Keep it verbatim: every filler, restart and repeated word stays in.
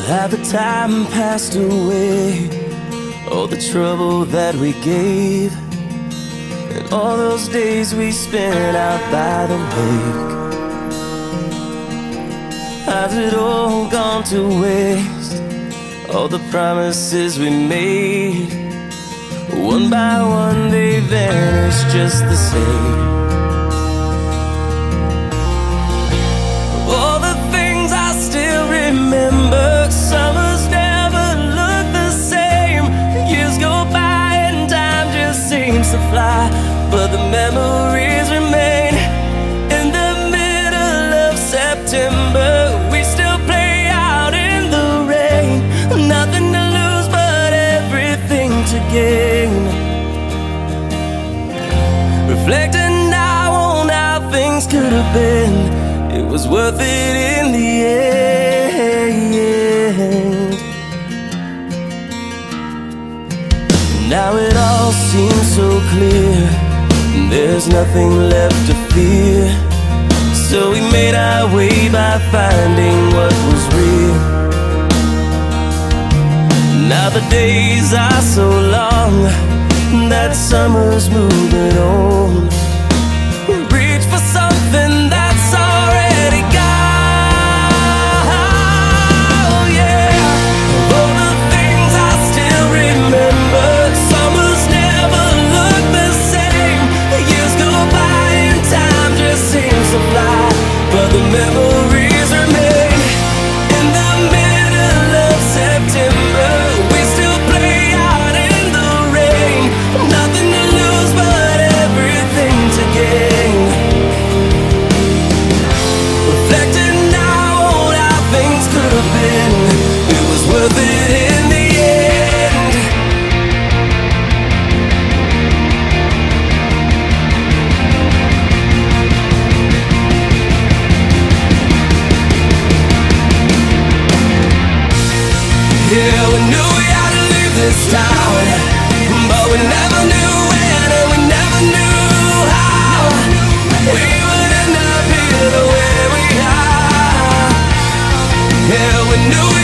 Had the time passed away, all the trouble that we gave, and all those days we spent out by the lake? Has it all gone to waste? All the promises we made, one by one they vanish just the same. All the things I still remember, summers never look the same. Years go by and time just seems to fly, but the memories remain. In the middle of September, we still play out in the rain. Nothing to lose but everything to gain. Reflecting now on how things could have been, it was worth it in the end. Now it all seems so clear, there's nothing left to fear. So we made our way by finding what was real. Now the days are so long, that summer's moving on. Reach for something that's already gone, yeah. All the things I still remember, summers never look the same. Years go by and time just seems to fly, but the memories remain. In the middle of September, we still play out in the rain. Nothing to lose but everything to gain. Reflecting now on how things could have been, it was worth it in the end. Yeah, we knew we had to leave this town, but we never knew when and we never knew how we would end up here the way we are. Yeah, we knew